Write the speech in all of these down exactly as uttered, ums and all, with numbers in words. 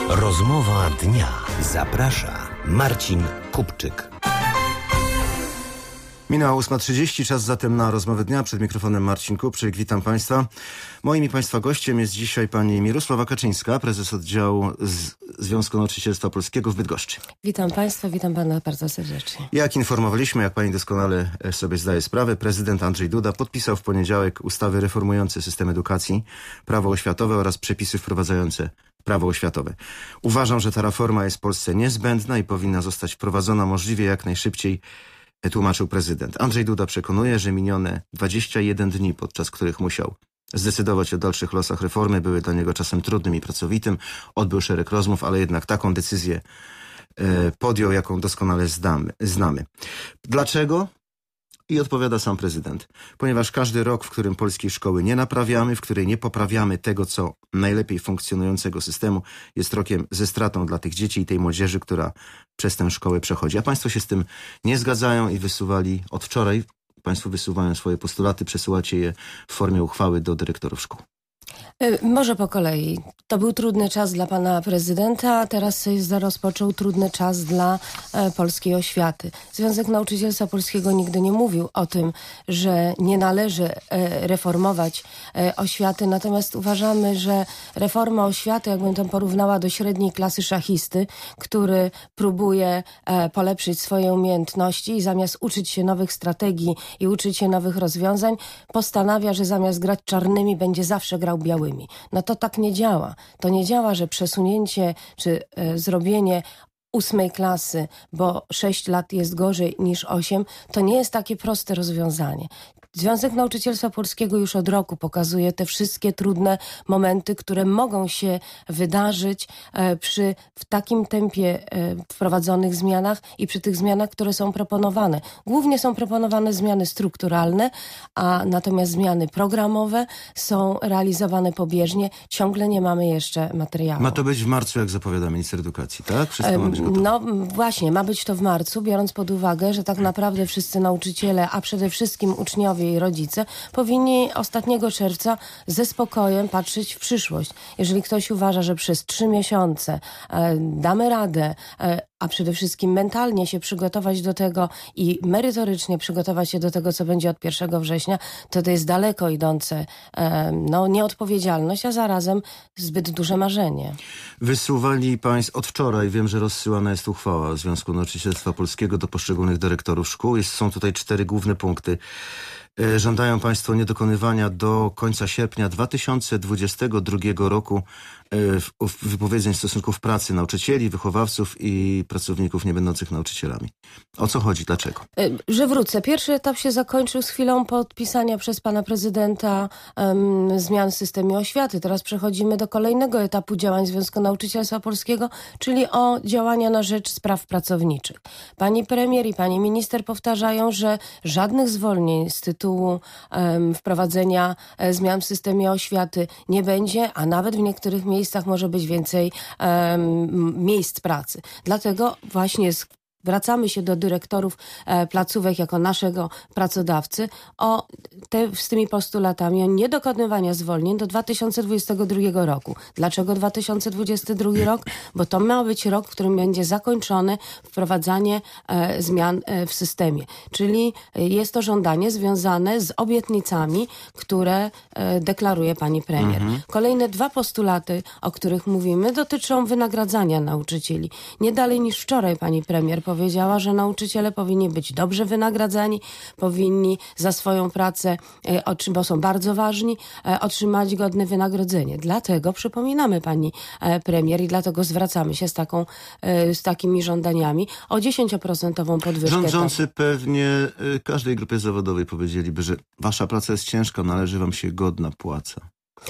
Rozmowa dnia. Zaprasza Marcin Kupczyk. Minęła ósma trzydzieści, czas zatem na rozmowę dnia. Przed mikrofonem Marcin Kupczyk, witam Państwa. Moim i Państwa gościem jest dzisiaj pani Mirosława Kaczyńska, prezes oddziału z Związku Nauczycielstwa Polskiego w Bydgoszczy. Witam Państwa, witam Pana bardzo serdecznie. Jak informowaliśmy, jak Pani doskonale sobie zdaje sprawę, prezydent Andrzej Duda podpisał w poniedziałek ustawy reformujące system edukacji, prawo oświatowe oraz przepisy wprowadzające prawo oświatowe. Uważam, że ta reforma jest w Polsce niezbędna i powinna zostać wprowadzona możliwie jak najszybciej, tłumaczył prezydent. Andrzej Duda przekonuje, że minione dwadzieścia jeden dni, podczas których musiał zdecydować o dalszych losach reformy, były dla niego czasem trudnym i pracowitym. Odbył szereg rozmów, ale jednak taką decyzję e, podjął, jaką doskonale zdamy, znamy. Dlaczego? I odpowiada sam prezydent. Ponieważ każdy rok, w którym polskiej szkoły nie naprawiamy, w której nie poprawiamy tego, co najlepiej funkcjonującego systemu, jest rokiem ze stratą dla tych dzieci i tej młodzieży, która przez tę szkołę przechodzi. A Państwo się z tym nie zgadzają i wysuwali od wczoraj, Państwo wysuwają swoje postulaty, przesyłacie je w formie uchwały do dyrektorów szkół. Może po kolei. To był trudny czas dla pana prezydenta, a teraz rozpoczął trudny czas dla e, polskiej oświaty. Związek Nauczycielstwa Polskiego nigdy nie mówił o tym, że nie należy e, reformować e, oświaty, natomiast uważamy, że reforma oświaty, jakbym to porównała do średniej klasy szachisty, który próbuje e, polepszyć swoje umiejętności i zamiast uczyć się nowych strategii i uczyć się nowych rozwiązań, postanawia, że zamiast grać czarnymi, będzie zawsze grał białymi. No to tak nie działa. To nie działa, że przesunięcie czy e, zrobienie ósmej klasy, bo sześć lat jest gorzej niż osiem, to nie jest takie proste rozwiązanie. Związek Nauczycielstwa Polskiego już od roku pokazuje te wszystkie trudne momenty, które mogą się wydarzyć e, przy w takim tempie e, wprowadzonych zmianach i przy tych zmianach, które są proponowane. Głównie są proponowane zmiany strukturalne, a natomiast zmiany programowe są realizowane pobieżnie. Ciągle nie mamy jeszcze materiału. Ma to być w marcu, jak zapowiada minister edukacji, tak? Wszystko ma być gotowe. No właśnie, ma być to w marcu, biorąc pod uwagę, że tak naprawdę wszyscy nauczyciele, a przede wszystkim uczniowie i rodzice powinni ostatniego czerwca ze spokojem patrzeć w przyszłość. Jeżeli ktoś uważa, że przez trzy miesiące e, damy radę, e, a przede wszystkim mentalnie się przygotować do tego i merytorycznie przygotować się do tego, co będzie od pierwszego września, to to jest daleko idące e, no, nieodpowiedzialność, a zarazem zbyt duże marzenie. Wysuwali Państwo od wczoraj, wiem, że rozsyłana jest uchwała Związku Nauczycielstwa Polskiego do poszczególnych dyrektorów szkół. Jest, są tutaj cztery główne punkty. Żądają Państwo niedokonywania do końca sierpnia dwa tysiące dwudziestego drugiego roku wypowiedzeń stosunków pracy nauczycieli, wychowawców i pracowników niebędących nauczycielami. O co chodzi? Dlaczego? Że wrócę. Pierwszy etap się zakończył z chwilą podpisania przez pana prezydenta um, zmian w systemie oświaty. Teraz przechodzimy do kolejnego etapu działań Związku Nauczycielstwa Polskiego, czyli o działania na rzecz spraw pracowniczych. Pani premier i pani minister powtarzają, że żadnych zwolnień z tytułu um, wprowadzenia e, zmian w systemie oświaty nie będzie, a nawet w niektórych miejscach miejscach może być więcej um, miejsc pracy. Dlatego właśnie z Wracamy się do dyrektorów e, placówek jako naszego pracodawcy o te, z tymi postulatami o niedokonywania zwolnień do dwa tysiące dwudziestego drugiego roku. Dlaczego dwa tysiące dwudziesty drugi rok? Bo to ma być rok, w którym będzie zakończone wprowadzanie e, zmian e, w systemie. Czyli e, jest to żądanie związane z obietnicami, które e, deklaruje pani premier. Mhm. Kolejne dwa postulaty, o których mówimy, dotyczą wynagradzania nauczycieli. Nie dalej niż wczoraj pani premier powiedziała, że nauczyciele powinni być dobrze wynagradzani, powinni za swoją pracę, e, bo są bardzo ważni, e, otrzymać godne wynagrodzenie. Dlatego przypominamy pani e, premier i dlatego zwracamy się z, taką, e, z takimi żądaniami o dziesięcioprocentową podwyżkę. Rządzący pewnie y, każdej grupie zawodowej powiedzieliby, że wasza praca jest ciężka, należy wam się godna płaca.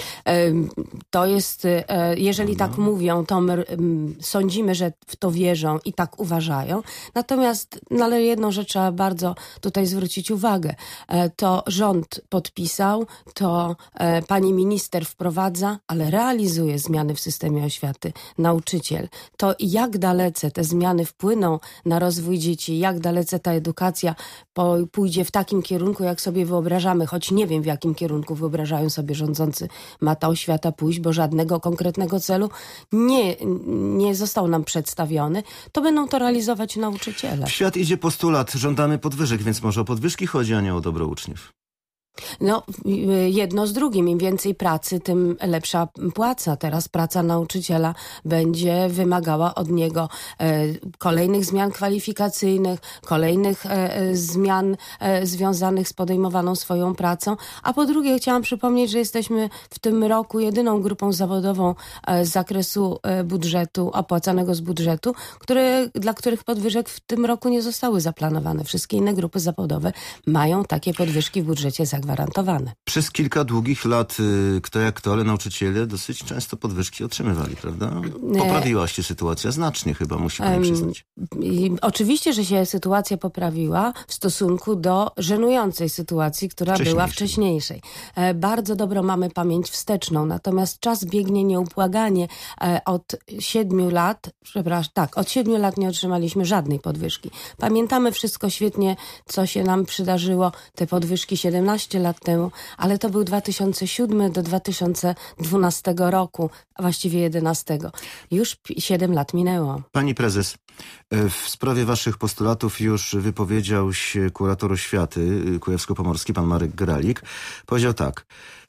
To jest, jeżeli tak mówią, to my sądzimy, że w to wierzą i tak uważają. Natomiast no, ale jedną rzecz trzeba bardzo tutaj zwrócić uwagę. To rząd podpisał, to pani minister wprowadza, ale realizuje zmiany w systemie oświaty. Nauczyciel. To jak dalece te zmiany wpłyną na rozwój dzieci, jak dalece ta edukacja pójdzie w takim kierunku, jak sobie wyobrażamy, choć nie wiem, w jakim kierunku wyobrażają sobie rządzący ma ta oświata pójść, bo żadnego konkretnego celu nie, nie został nam przedstawiony, to będą to realizować nauczyciele. W świat idzie postulat, żądamy podwyżek, więc może o podwyżki chodzi, a nie o dobro uczniów. No, jedno z drugim. Im więcej pracy, tym lepsza płaca. Teraz praca nauczyciela będzie wymagała od niego e, kolejnych zmian kwalifikacyjnych, kolejnych e, zmian e, związanych z podejmowaną swoją pracą. A po drugie chciałam przypomnieć, że jesteśmy w tym roku jedyną grupą zawodową e, z zakresu e, budżetu, opłacanego z budżetu, które, dla których podwyżek w tym roku nie zostały zaplanowane. Wszystkie inne grupy zawodowe mają takie podwyżki w budżecie zagwarantowane. Przez kilka długich lat, kto jak kto, ale nauczyciele dosyć często podwyżki otrzymywali, prawda? Poprawiła się sytuacja znacznie chyba, musi pani przyznać. I oczywiście, że się sytuacja poprawiła w stosunku do żenującej sytuacji, która była wcześniejszej. Bardzo dobrą mamy pamięć wsteczną, natomiast czas biegnie nieubłaganie. Od siedmiu lat, przepraszam, tak, od siedmiu lat nie otrzymaliśmy żadnej podwyżki. Pamiętamy wszystko świetnie, co się nam przydarzyło, te podwyżki siedemnaście lat temu, ale to był dwa tysiące siódmy do dwa tysiące dwunastego roku, a właściwie jedenastego. Już siedem lat minęło. Pani prezes, w sprawie waszych postulatów już wypowiedział się kurator oświaty kujawsko-pomorski, pan Marek Gralik. Powiedział tak: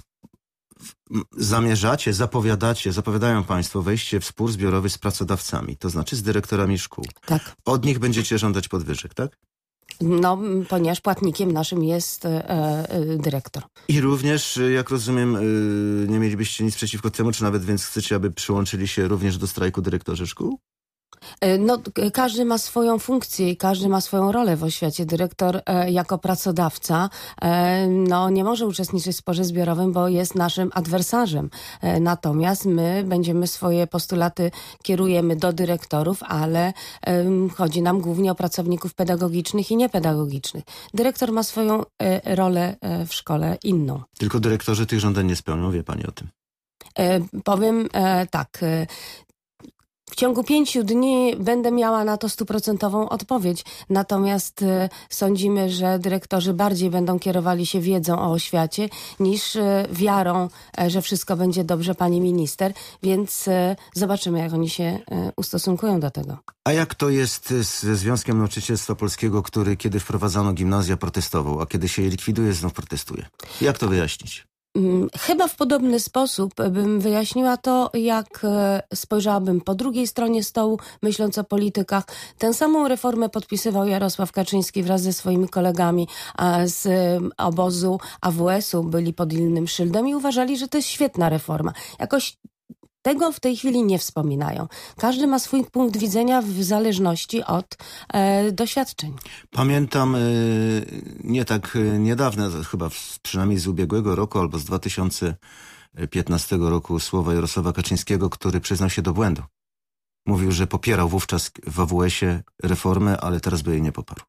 zamierzacie, zapowiadacie, zapowiadają państwo wejście w spór zbiorowy z pracodawcami, to znaczy z dyrektorami szkół. Tak. Od nich będziecie żądać podwyżek, tak? No, ponieważ płatnikiem naszym jest e, e, dyrektor. I również, jak rozumiem, nie mielibyście nic przeciwko temu, czy nawet więc chcecie, aby przyłączyli się również do strajku dyrektorzy szkół? No, każdy ma swoją funkcję i każdy ma swoją rolę w oświacie. Dyrektor e, jako pracodawca e, no, nie może uczestniczyć w sporze zbiorowym, bo jest naszym adwersarzem. E, natomiast my będziemy swoje postulaty kierujemy do dyrektorów, ale e, chodzi nam głównie o pracowników pedagogicznych i niepedagogicznych. Dyrektor ma swoją e, rolę e, w szkole inną. Tylko dyrektorzy tych żądań nie spełnią, wie pani o tym? E, powiem e, tak... E, W ciągu pięciu dni będę miała na to stuprocentową odpowiedź. Natomiast y, sądzimy, że dyrektorzy bardziej będą kierowali się wiedzą o oświacie niż y, wiarą, y, że wszystko będzie dobrze, pani minister. Więc y, zobaczymy, jak oni się y, ustosunkują do tego. A jak to jest ze Związkiem Nauczycielstwa Polskiego, który kiedy wprowadzano gimnazja protestował, a kiedy się je likwiduje, znów protestuje? Jak to wyjaśnić? Chyba w podobny sposób bym wyjaśniła to, jak spojrzałabym po drugiej stronie stołu, myśląc o politykach. Tę samą reformę podpisywał Jarosław Kaczyński wraz ze swoimi kolegami z obozu A W S-u, byli pod innym szyldem i uważali, że to jest świetna reforma. Jakoś tego w tej chwili nie wspominają. Każdy ma swój punkt widzenia w zależności od e, doświadczeń. Pamiętam e, nie tak niedawne, chyba przynajmniej z ubiegłego roku albo z dwa tysiące piętnastego roku słowa Jarosława Kaczyńskiego, który przyznał się do błędu. Mówił, że popierał wówczas w A W S-ie reformę, ale teraz by jej nie poparł.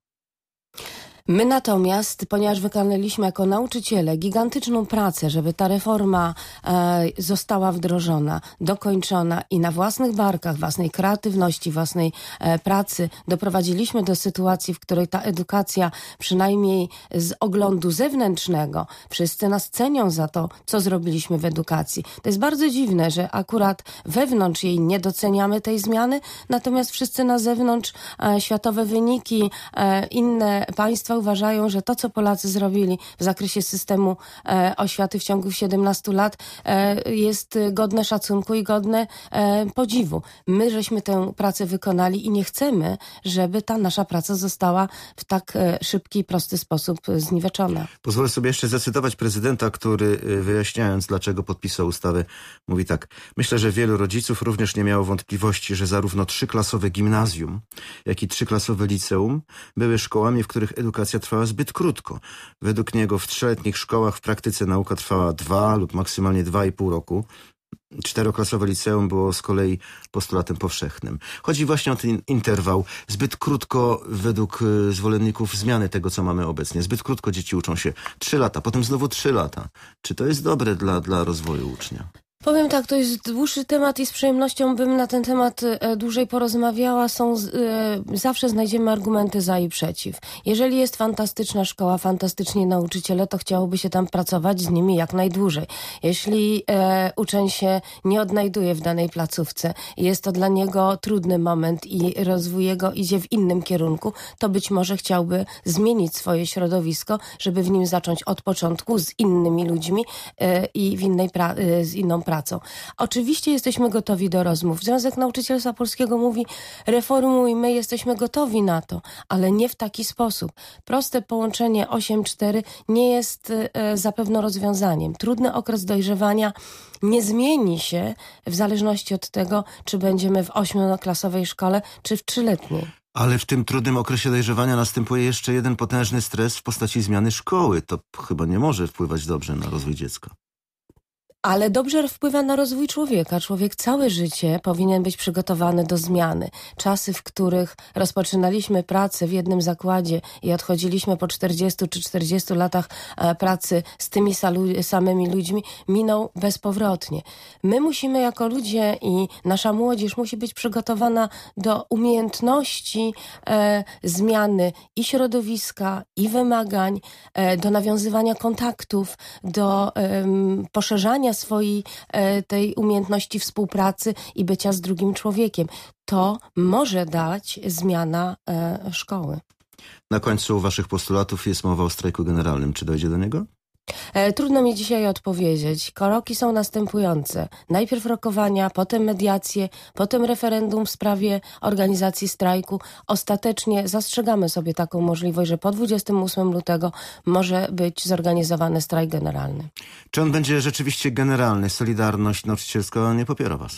My natomiast, ponieważ wykonaliśmy jako nauczyciele gigantyczną pracę, żeby ta reforma e, została wdrożona, dokończona i na własnych barkach, własnej kreatywności, własnej e, pracy doprowadziliśmy do sytuacji, w której ta edukacja, przynajmniej z oglądu zewnętrznego, wszyscy nas cenią za to, co zrobiliśmy w edukacji. To jest bardzo dziwne, że akurat wewnątrz jej nie doceniamy tej zmiany, natomiast wszyscy na zewnątrz, e, światowe wyniki, e, inne państwa uważają, że to, co Polacy zrobili w zakresie systemu e, oświaty w ciągu siedemnastu lat e, jest godne szacunku i godne e, podziwu. My żeśmy tę pracę wykonali i nie chcemy, żeby ta nasza praca została w tak e, szybki i prosty sposób zniweczona. Pozwolę sobie jeszcze zacytować prezydenta, który wyjaśniając, dlaczego podpisał ustawę, mówi tak: myślę, że wielu rodziców również nie miało wątpliwości, że zarówno trzyklasowe gimnazjum, jak i trzyklasowe liceum były szkołami, w których edukacja trwała zbyt krótko. Według niego w trzyletnich szkołach w praktyce nauka trwała dwa lub maksymalnie dwa i pół roku. Czteroklasowe liceum było z kolei postulatem powszechnym. Chodzi właśnie o ten interwał. Zbyt krótko według zwolenników zmiany tego, co mamy obecnie. Zbyt krótko dzieci uczą się trzy lata, potem znowu trzy lata. Czy to jest dobre dla, dla rozwoju ucznia? Powiem tak, to jest dłuższy temat i z przyjemnością bym na ten temat e, dłużej porozmawiała. Są, e, zawsze znajdziemy argumenty za i przeciw. Jeżeli jest fantastyczna szkoła, fantastyczni nauczyciele, to chciałoby się tam pracować z nimi jak najdłużej. Jeśli e, uczeń się nie odnajduje w danej placówce i jest to dla niego trudny moment i rozwój jego idzie w innym kierunku, to być może chciałby zmienić swoje środowisko, żeby w nim zacząć od początku z innymi ludźmi e, i w innej pra- e, z inną pracą. Pracą. Oczywiście jesteśmy gotowi do rozmów. Związek Nauczycielstwa Polskiego mówi, reformujmy, jesteśmy gotowi na to, ale nie w taki sposób. Proste połączenie osiem cztery nie jest e, zapewne rozwiązaniem. Trudny okres dojrzewania nie zmieni się w zależności od tego, czy będziemy w ośmioklasowej szkole, czy w trzyletniej. Ale w tym trudnym okresie dojrzewania następuje jeszcze jeden potężny stres w postaci zmiany szkoły. To chyba nie może wpływać dobrze na rozwój dziecka. Ale dobrze wpływa na rozwój człowieka. Człowiek całe życie powinien być przygotowany do zmiany. Czasy, w których rozpoczynaliśmy pracę w jednym zakładzie i odchodziliśmy po czterdziestu czy czterdziestu latach pracy z tymi samymi ludźmi, miną bezpowrotnie. My musimy jako ludzie i nasza młodzież musi być przygotowana do umiejętności e, zmiany i środowiska, i wymagań, e, do nawiązywania kontaktów, do e, poszerzania swojej e, tej umiejętności współpracy i bycia z drugim człowiekiem. To może dać zmiana e, szkoły. Na końcu waszych postulatów jest mowa o strajku generalnym. Czy dojdzie do niego? E, trudno mi dzisiaj odpowiedzieć. Kroki są następujące. Najpierw rokowania, potem mediacje, potem referendum w sprawie organizacji strajku. Ostatecznie zastrzegamy sobie taką możliwość, że po dwudziestego ósmego lutego może być zorganizowany strajk generalny. Czy on będzie rzeczywiście generalny? Solidarność nauczycielska nie popiera was.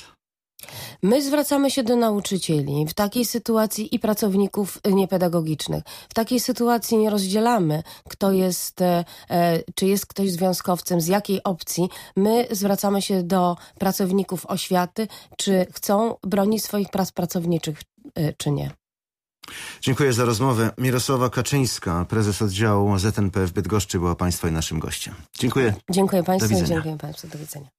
My zwracamy się do nauczycieli w takiej sytuacji i pracowników niepedagogicznych. W takiej sytuacji nie rozdzielamy, kto jest, e, czy jest ktoś związkowcem, z jakiej opcji. My zwracamy się do pracowników oświaty, czy chcą bronić swoich praw pracowniczych, e, czy nie. Dziękuję za rozmowę. Mirosława Kaczyńska, prezes oddziału Z N P w Bydgoszczy, była państwa i naszym gościem. Dziękuję. Dziękuję państwu. Dziękuję państwu. Do widzenia.